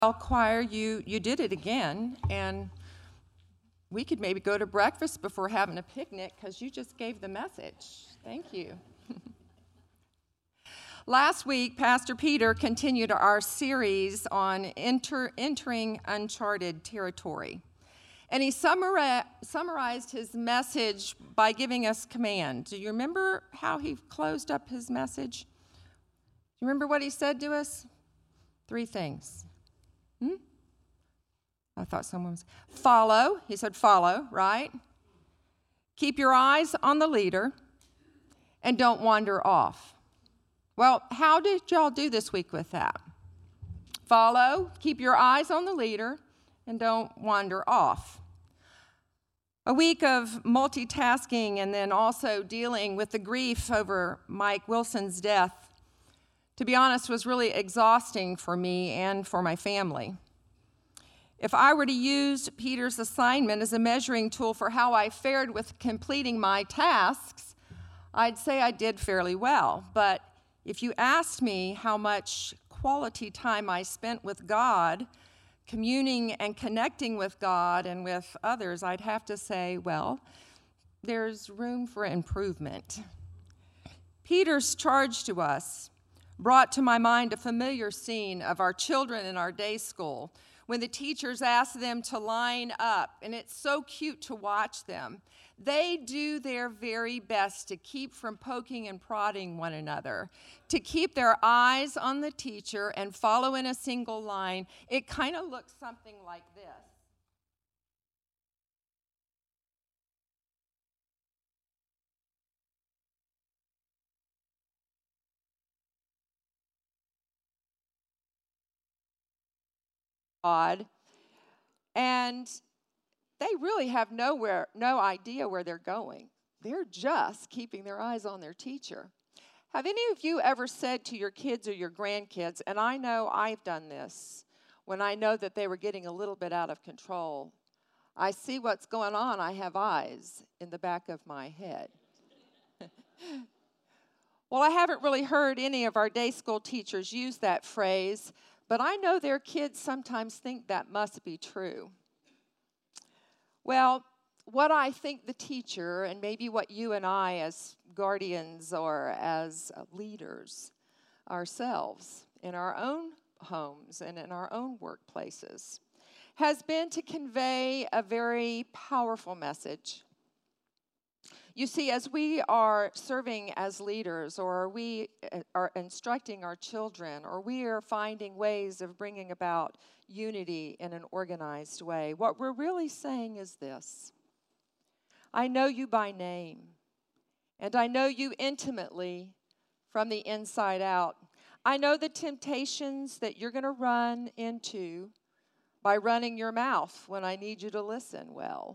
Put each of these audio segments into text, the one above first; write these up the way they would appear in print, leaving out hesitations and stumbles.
Well, choir, you did it again, and we could maybe go to breakfast before having a picnic because you just gave the message. Thank you. Last week, Pastor Peter continued our series on entering uncharted territory. And he summarized his message by giving us command. Do you remember how he closed up his message? Do you remember what he said to us? 3 things. I thought someone was. Follow. He said follow, right? Keep your eyes on the leader and don't wander off. Well, how did y'all do this week with that? Follow, keep your eyes on the leader, and don't wander off. A week of multitasking and then also dealing with the grief over Mike Wilson's death, to be honest, was really exhausting for me and for my family. If I were to use Peter's assignment as a measuring tool for how I fared with completing my tasks, I'd say I did fairly well. But if you asked me how much quality time I spent with God, communing and connecting with God and with others, I'd have to say, well, there's room for improvement. Peter's charge to us brought to my mind a familiar scene of our children in our day school when the teachers ask them to line up, and it's so cute to watch them. They do their very best to keep from poking and prodding one another, to keep their eyes on the teacher and follow in a single line. It kind of looks something like this. Odd. And they really have no idea where they're going. They're just keeping their eyes on their teacher. Have any of you ever said to your kids or your grandkids, and I know I've done this, when I know that they were getting a little bit out of control, I see what's going on, I have eyes in the back of my head. Well, I haven't really heard any of our day school teachers use that phrase, but I know their kids sometimes think that must be true. Well, what I think the teacher, and maybe what you and I as guardians or as leaders ourselves in our own homes and in our own workplaces, has been to convey a very powerful message. You see, as we are serving as leaders, or we are instructing our children, or we are finding ways of bringing about unity in an organized way, what we're really saying is this: I know you by name, and I know you intimately from the inside out. I know the temptations that you're going to run into by running your mouth when I need you to listen well.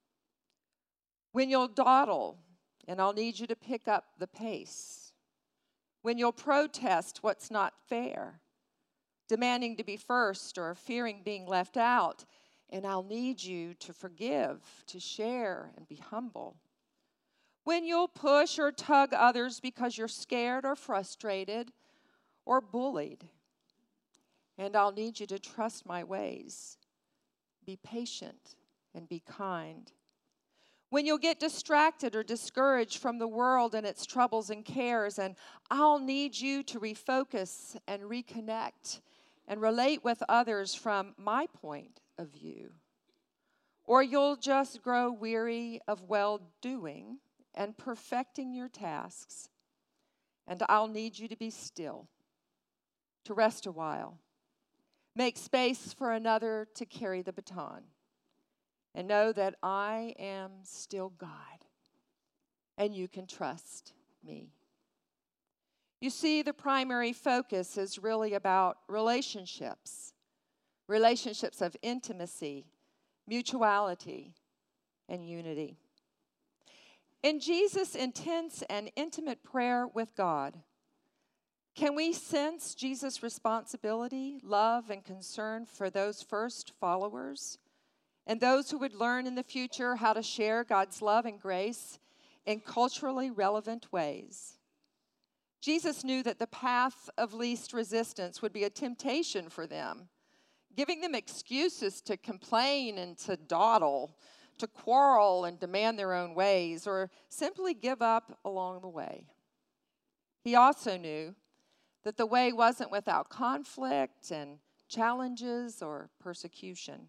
When you'll dawdle, and I'll need you to pick up the pace. When you'll protest what's not fair, demanding to be first or fearing being left out, and I'll need you to forgive, to share, and be humble. When you'll push or tug others because you're scared or frustrated or bullied, and I'll need you to trust my ways, be patient, and be kind. When you'll get distracted or discouraged from the world and its troubles and cares, and I'll need you to refocus and reconnect and relate with others from my point of view. Or you'll just grow weary of well-doing and perfecting your tasks, and I'll need you to be still, to rest a while, make space for another to carry the baton. And know that I am still God, and you can trust me. You see, the primary focus is really about relationships of intimacy, mutuality, and unity. In Jesus' intense and intimate prayer with God, can we sense Jesus' responsibility, love, and concern for those first followers? And those who would learn in the future how to share God's love and grace in culturally relevant ways. Jesus knew that the path of least resistance would be a temptation for them, giving them excuses to complain and to dawdle, to quarrel and demand their own ways, or simply give up along the way. He also knew that the way wasn't without conflict and challenges or persecution.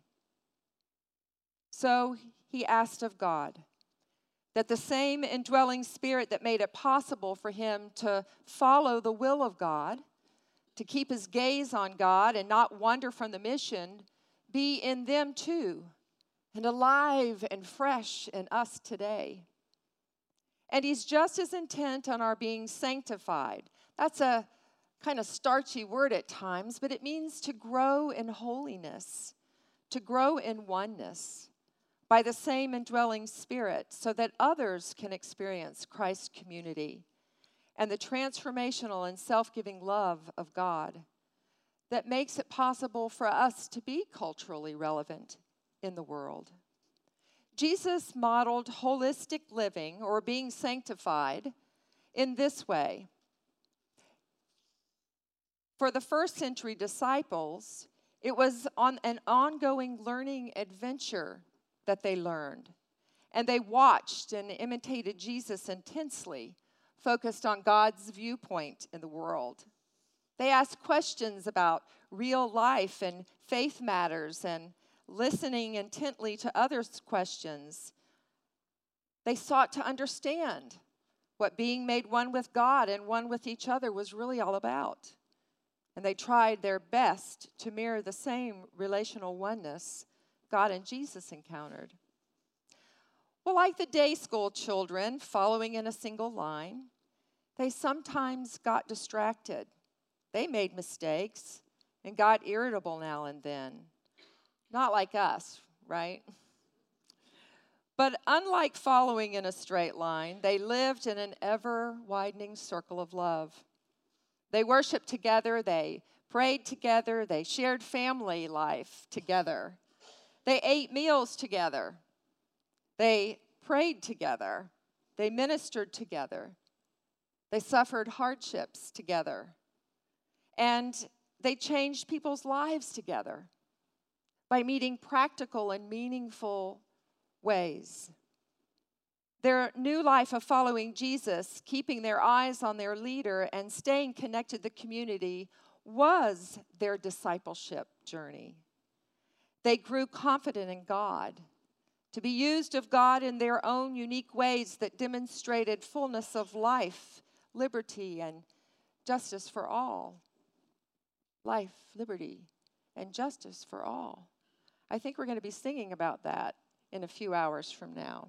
So he asked of God that the same indwelling Spirit that made it possible for him to follow the will of God, to keep his gaze on God and not wander from the mission, be in them too, and alive and fresh in us today. And he's just as intent on our being sanctified. That's a kind of starchy word at times, but it means to grow in holiness, to grow in oneness by the same indwelling Spirit, so that others can experience Christ's community and the transformational and self-giving love of God that makes it possible for us to be culturally relevant in the world. Jesus modeled holistic living, or being sanctified, in this way. For the first century disciples, it was on an ongoing learning adventure that they learned. And they watched and imitated Jesus intensely, focused on God's viewpoint in the world. They asked questions about real life and faith matters, and listening intently to others' questions. They sought to understand what being made one with God and one with each other was really all about. And they tried their best to mirror the same relational oneness God and Jesus encountered. Well, like the day school children following in a single line, they sometimes got distracted. They made mistakes and got irritable now and then. Not like us, right? But unlike following in a straight line, they lived in an ever-widening circle of love. They worshiped together, they prayed together, they shared family life together. They ate meals together. They prayed together. They ministered together. They suffered hardships together. And they changed people's lives together by meeting practical and meaningful ways. Their new life of following Jesus, keeping their eyes on their leader and staying connected to the community, was their discipleship journey. They grew confident in God, to be used of God in their own unique ways that demonstrated fullness of life, liberty, and justice for all. Life, liberty, and justice for all. I think we're going to be singing about that in a few hours from now.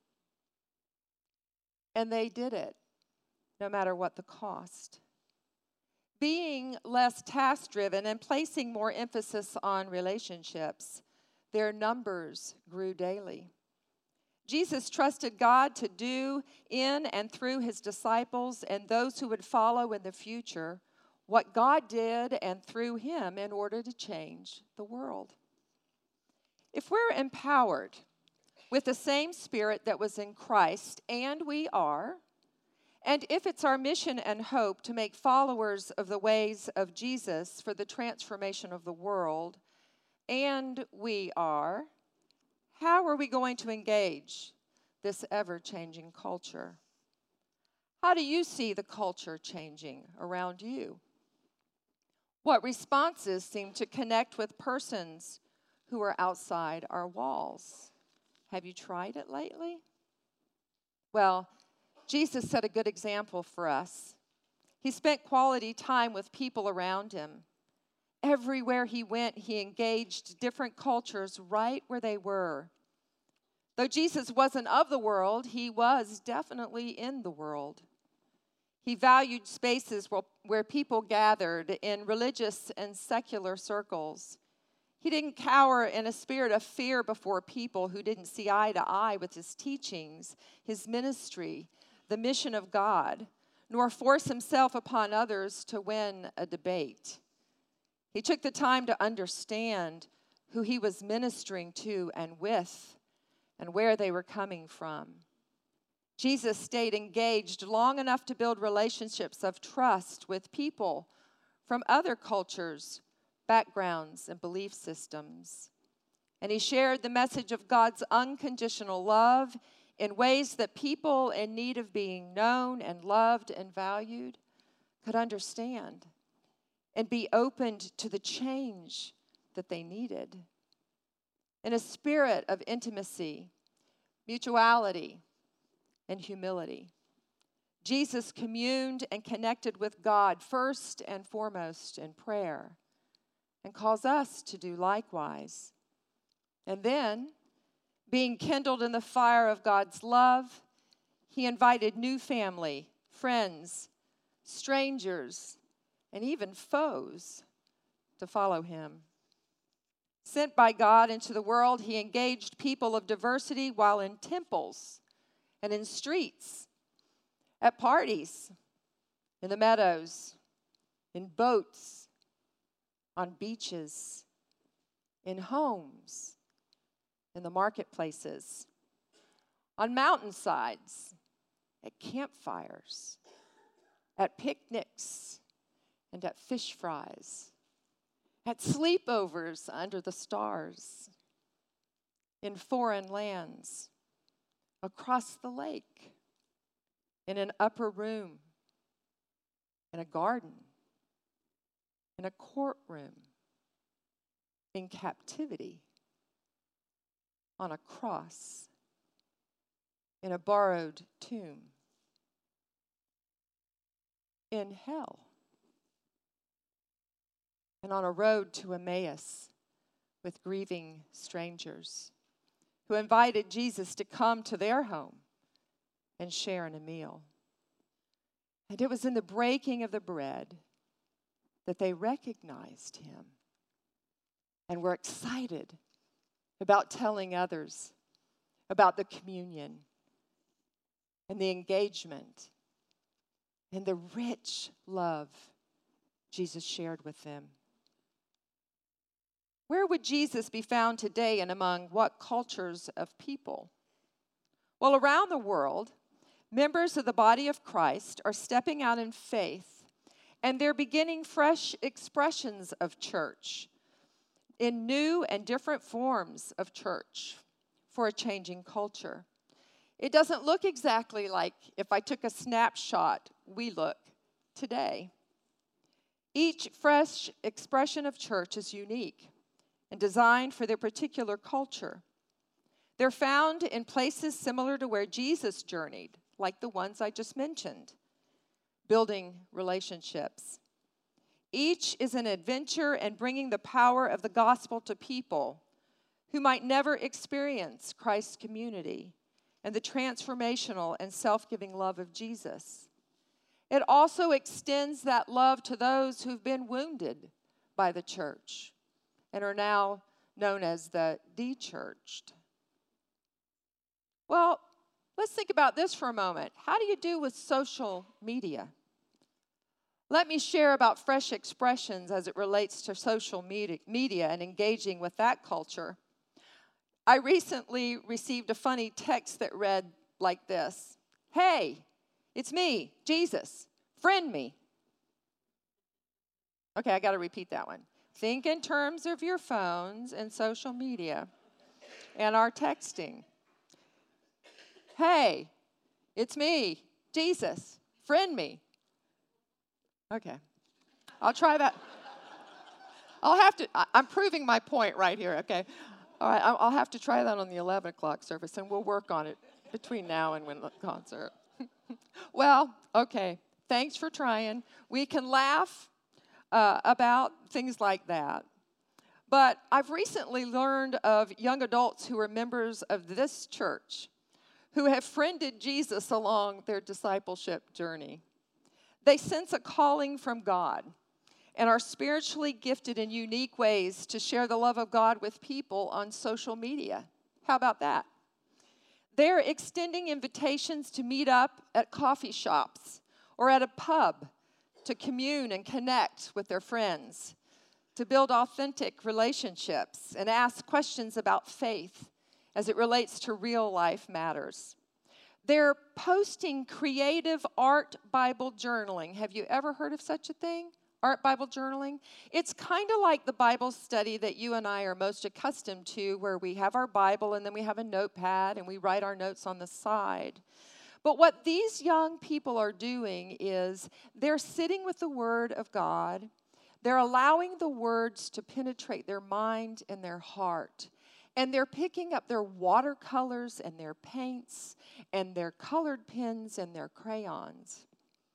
And they did it, no matter what the cost. Being less task-driven and placing more emphasis on relationships, their numbers grew daily. Jesus trusted God to do in and through his disciples and those who would follow in the future what God did and through him in order to change the world. If we're empowered with the same Spirit that was in Christ, and we are, and if it's our mission and hope to make followers of the ways of Jesus for the transformation of the world, and we are, how are we going to engage this ever-changing culture? How do you see the culture changing around you? What responses seem to connect with persons who are outside our walls? Have you tried it lately? Well, Jesus set a good example for us. He spent quality time with people around him. Everywhere he went, he engaged different cultures right where they were. Though Jesus wasn't of the world, he was definitely in the world. He valued spaces where people gathered in religious and secular circles. He didn't cower in a spirit of fear before people who didn't see eye to eye with his teachings, his ministry, the mission of God, nor force himself upon others to win a debate. He took the time to understand who he was ministering to and with, and where they were coming from. Jesus stayed engaged long enough to build relationships of trust with people from other cultures, backgrounds, and belief systems. And he shared the message of God's unconditional love in ways that people in need of being known and loved and valued could understand and be opened to the change that they needed. In a spirit of intimacy, mutuality, and humility, Jesus communed and connected with God first and foremost in prayer, and calls us to do likewise. And then, being kindled in the fire of God's love, he invited new family, friends, strangers, and even foes to follow him. Sent by God into the world, he engaged people of diversity while in temples and in streets, at parties, in the meadows, in boats, on beaches, in homes, in the marketplaces, on mountainsides, at campfires, at picnics, and at fish fries, at sleepovers under the stars, in foreign lands, across the lake, in an upper room, in a garden, in a courtroom, in captivity, on a cross, in a borrowed tomb, in hell, and on a road to Emmaus with grieving strangers who invited Jesus to come to their home and share in a meal. And it was in the breaking of the bread that they recognized him and were excited about telling others about the communion and the engagement and the rich love Jesus shared with them. Where would Jesus be found today and among what cultures of people? Well, around the world, members of the body of Christ are stepping out in faith, and they're beginning fresh expressions of church in new and different forms of church for a changing culture. It doesn't look exactly like, if I took a snapshot, we look today. Each fresh expression of church is unique and designed for their particular culture. They're found in places similar to where Jesus journeyed, like the ones I just mentioned, building relationships. Each is an adventure and bringing the power of the gospel to people who might never experience Christ's community and the transformational and self-giving love of Jesus. It also extends that love to those who've been wounded by the church and are now known as the de-churched. Well, let's think about this for a moment. How do you do with social media? Let me share about fresh expressions as it relates to social media and engaging with that culture. I recently received a funny text that read like this: "Hey, it's me, Jesus. Friend me." Okay, I got to repeat that one. Think in terms of your phones and social media and our texting. Hey, it's me, Jesus. Friend me. Okay, I'll try that. I'm proving my point right here, okay? All right, I'll have to try that on the 11 o'clock service, and we'll work on it between now and when the concert. Well, okay, thanks for trying. We can laugh about things like that. But I've recently learned of young adults who are members of this church who have friended Jesus along their discipleship journey. They sense a calling from God and are spiritually gifted in unique ways to share the love of God with people on social media. How about that? They're extending invitations to meet up at coffee shops or at a pub to commune and connect with their friends, to build authentic relationships and ask questions about faith as it relates to real life matters. They're posting creative art Bible journaling. Have you ever heard of such a thing? art Bible journaling? It's kind of like the Bible study that you and I are most accustomed to, where we have our Bible and then we have a notepad and we write our notes on the side. But what these young people are doing is they're sitting with the Word of God. They're allowing the words to penetrate their mind and their heart. And they're picking up their watercolors and their paints and their colored pens and their crayons.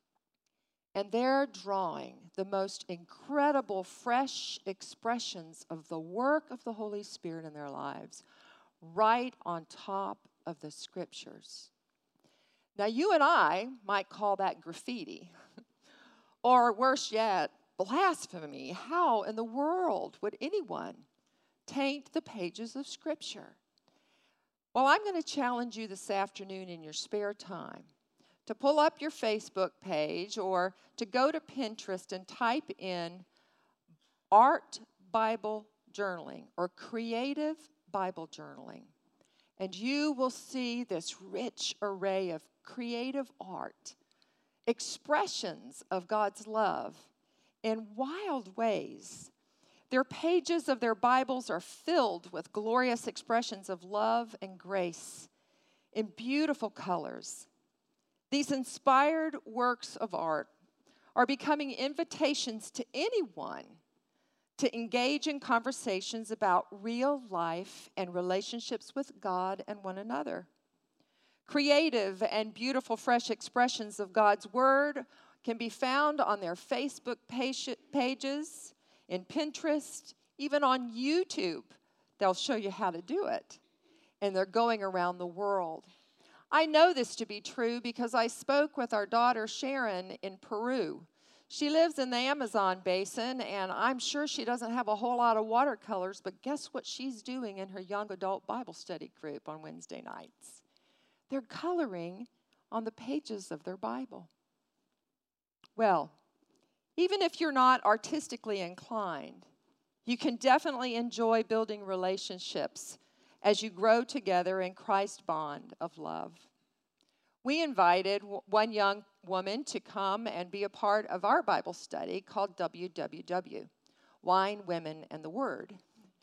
And they're drawing the most incredible, fresh expressions of the work of the Holy Spirit in their lives right on top of the Scriptures. Now, you and I might call that graffiti, or worse yet, blasphemy. How in the world would anyone taint the pages of Scripture? Well, I'm going to challenge you this afternoon in your spare time to pull up your Facebook page or to go to Pinterest and type in Art Bible Journaling or Creative Bible Journaling. And you will see this rich array of creative art, expressions of God's love in wild ways. Their pages of their Bibles are filled with glorious expressions of love and grace in beautiful colors. These inspired works of art are becoming invitations to anyone to engage in conversations about real life and relationships with God and one another. Creative and beautiful, fresh expressions of God's Word can be found on their Facebook pages, in Pinterest, even on YouTube. They'll show you how to do it. And they're going around the world. I know this to be true because I spoke with our daughter Sharon in Peru. She lives in the Amazon basin, and I'm sure she doesn't have a whole lot of watercolors, but guess what she's doing in her young adult Bible study group on Wednesday nights? They're coloring on the pages of their Bible. Well, even if you're not artistically inclined, you can definitely enjoy building relationships as you grow together in Christ's bond of love. We invited one young woman to come and be a part of our Bible study called WWW, Wine, Women, and the Word.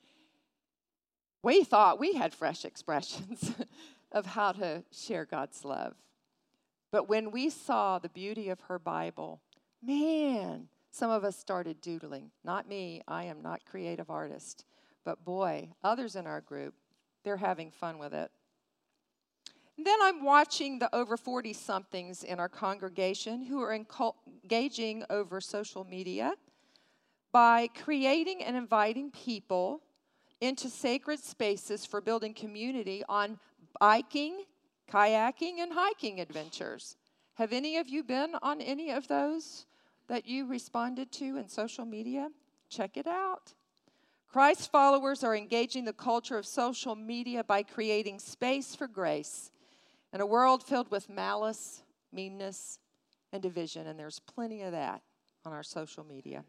We thought we had fresh expressions of how to share God's love. But when we saw the beauty of her Bible, man, some of us started doodling. Not me, I am not a creative artist. But boy, others in our group, they're having fun with it. And then I'm watching the over 40-somethings in our congregation who are engaging over social media by creating and inviting people into sacred spaces for building community on biking, kayaking, and hiking adventures. Have any of you been on any of those that you responded to in social media? Check it out. Christ's followers are engaging the culture of social media by creating space for grace in a world filled with malice, meanness, and division, and there's plenty of that on our social media.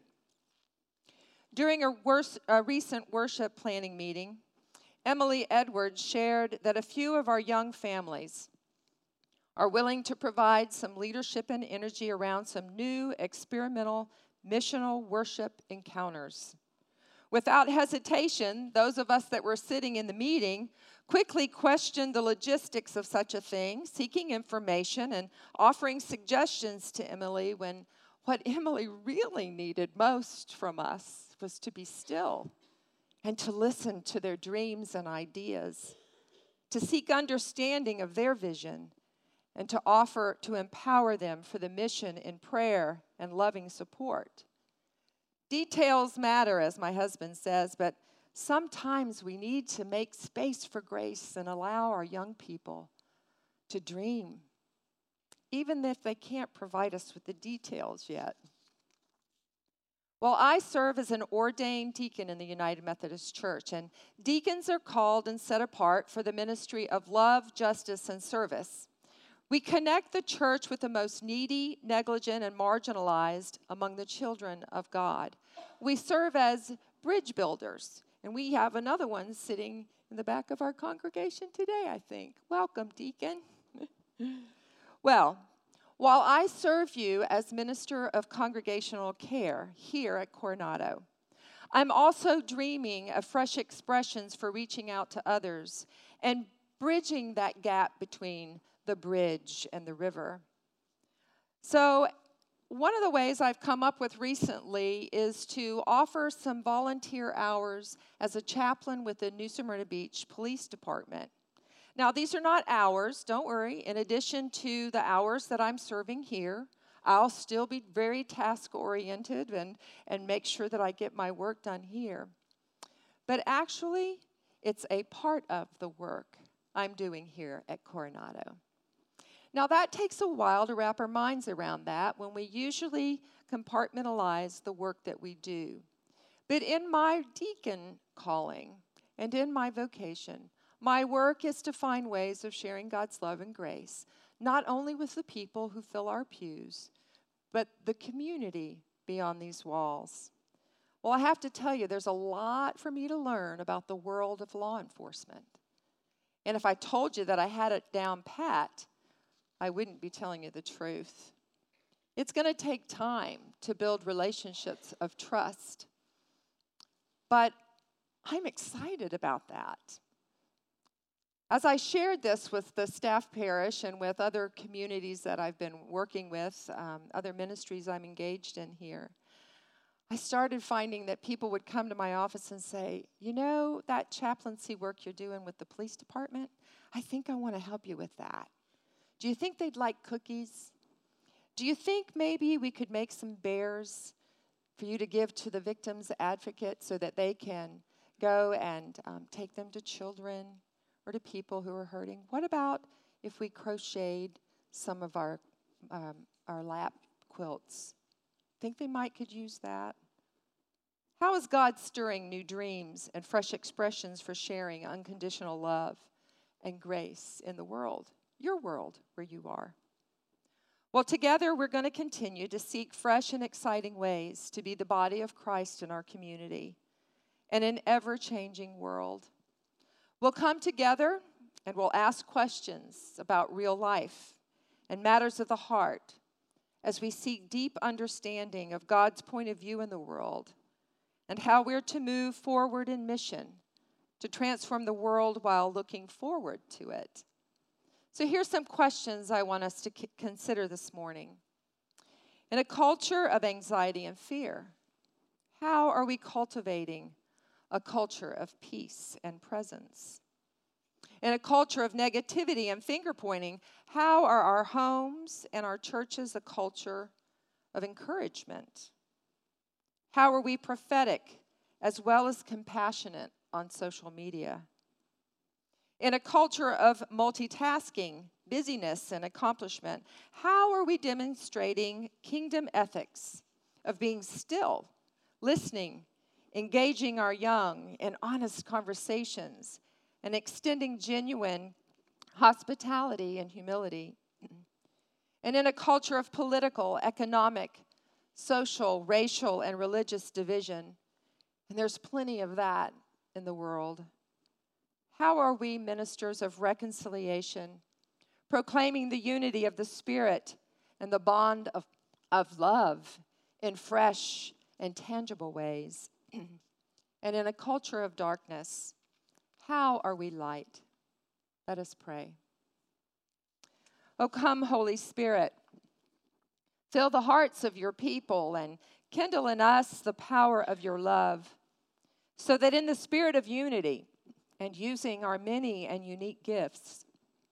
During a recent worship planning meeting, Emily Edwards shared that a few of our young families are willing to provide some leadership and energy around some new experimental missional worship encounters. Without hesitation, those of us that were sitting in the meeting quickly questioned the logistics of such a thing, seeking information and offering suggestions to Emily when what Emily really needed most from us was to be still and to listen to their dreams and ideas, to seek understanding of their vision, and to offer to empower them for the mission in prayer and loving support. Details matter, as my husband says, but sometimes we need to make space for grace and allow our young people to dream, even if they can't provide us with the details yet. Well, I serve as an ordained deacon in the United Methodist Church, and deacons are called and set apart for the ministry of love, justice, and service. We connect the church with the most needy, negligent, and marginalized among the children of God. We serve as bridge builders, and we have another one sitting in the back of our congregation today, I think. Welcome, deacon. Well, while I serve you as minister of congregational care here at Coronado. I'm also dreaming of fresh expressions for reaching out to others and bridging that gap between the bridge and the river. So, one of the ways I've come up with recently is to offer some volunteer hours as a chaplain with the New Smyrna Beach Police Department. Now, these are not hours, don't worry. In addition to the hours that I'm serving here, I'll still be very task-oriented and make sure that I get my work done here. But actually, it's a part of the work I'm doing here at Coronado. Now, that takes a while to wrap our minds around that when we usually compartmentalize the work that we do. But in my deacon calling and in my vocation, my work is to find ways of sharing God's love and grace, not only with the people who fill our pews, but the community beyond these walls. Well, I have to tell you, there's a lot for me to learn about the world of law enforcement. And if I told you that I had it down pat, I wouldn't be telling you the truth. It's going to take time to build relationships of trust. But I'm excited about that. As I shared this with the staff parish and with other communities that I've been working with, other ministries I'm engaged in here, I started finding that people would come to my office and say, you know, that chaplaincy work you're doing with the police department, I think I want to help you with that. Do you think they'd like cookies? Do you think maybe we could make some bears for you to give to the victim's advocate so that they can go and take them to children or to people who are hurting? What about if we crocheted some of our lap quilts? Think they could use that? How is God stirring new dreams and fresh expressions for sharing unconditional love and grace in the world? Your world where you are. Well, together we're going to continue to seek fresh and exciting ways to be the body of Christ in our community and an ever-changing world. We'll come together and we'll ask questions about real life and matters of the heart as we seek deep understanding of God's point of view in the world and how we're to move forward in mission to transform the world while looking forward to it. So here's some questions I want us to consider this morning. In a culture of anxiety and fear, how are we cultivating a culture of peace and presence? In a culture of negativity and finger-pointing, how are our homes and our churches a culture of encouragement? How are we prophetic as well as compassionate on social media? In a culture of multitasking, busyness, and accomplishment, how are we demonstrating kingdom ethics of being still, listening, engaging our young in honest conversations, and extending genuine hospitality and humility? And in a culture of political, economic, social, racial, and religious division, and there's plenty of that in the world, how are we ministers of reconciliation, proclaiming the unity of the Spirit and the bond of love in fresh and tangible ways? And in a culture of darkness, how are we light? Let us pray. Oh, come, Holy Spirit, fill the hearts of your people and kindle in us the power of your love, so that in the spirit of unity, and using our many and unique gifts,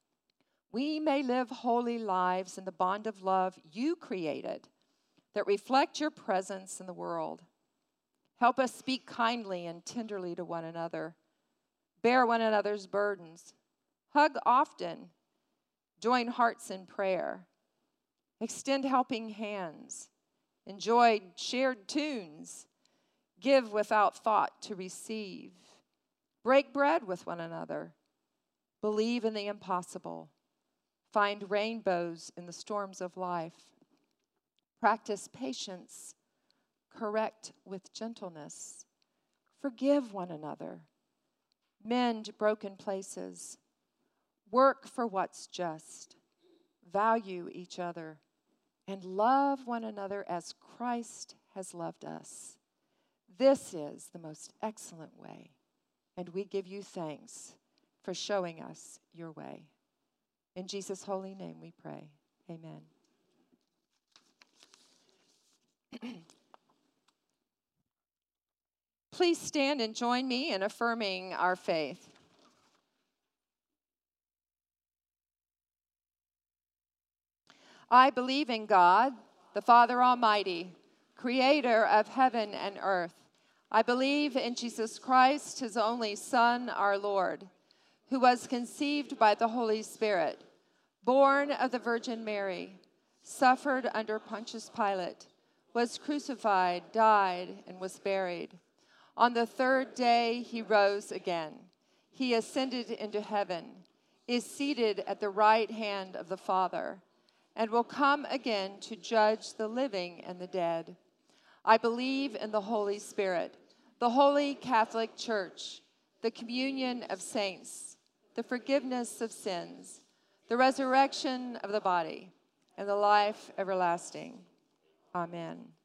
we may live holy lives in the bond of love you created that reflect your presence in the world. Help us speak kindly and tenderly to one another, bear one another's burdens, hug often, join hearts in prayer, extend helping hands, enjoy shared tunes, give without thought to receive, break bread with one another, believe in the impossible, find rainbows in the storms of life, practice patience, correct with gentleness, forgive one another, mend broken places, work for what's just, value each other, and love one another as Christ has loved us. This is the most excellent way, and we give you thanks for showing us your way. In Jesus' holy name we pray. Amen. Please stand and join me in affirming our faith. I believe in God, the Father Almighty, creator of heaven and earth. I believe in Jesus Christ, his only Son, our Lord, who was conceived by the Holy Spirit, born of the Virgin Mary, suffered under Pontius Pilate, was crucified, died, and was buried. On the third day he rose again. He ascended into heaven, is seated at the right hand of the Father, and will come again to judge the living and the dead. I believe in the Holy Spirit, the Holy Catholic Church, the communion of saints, the forgiveness of sins, the resurrection of the body, and the life everlasting. Amen.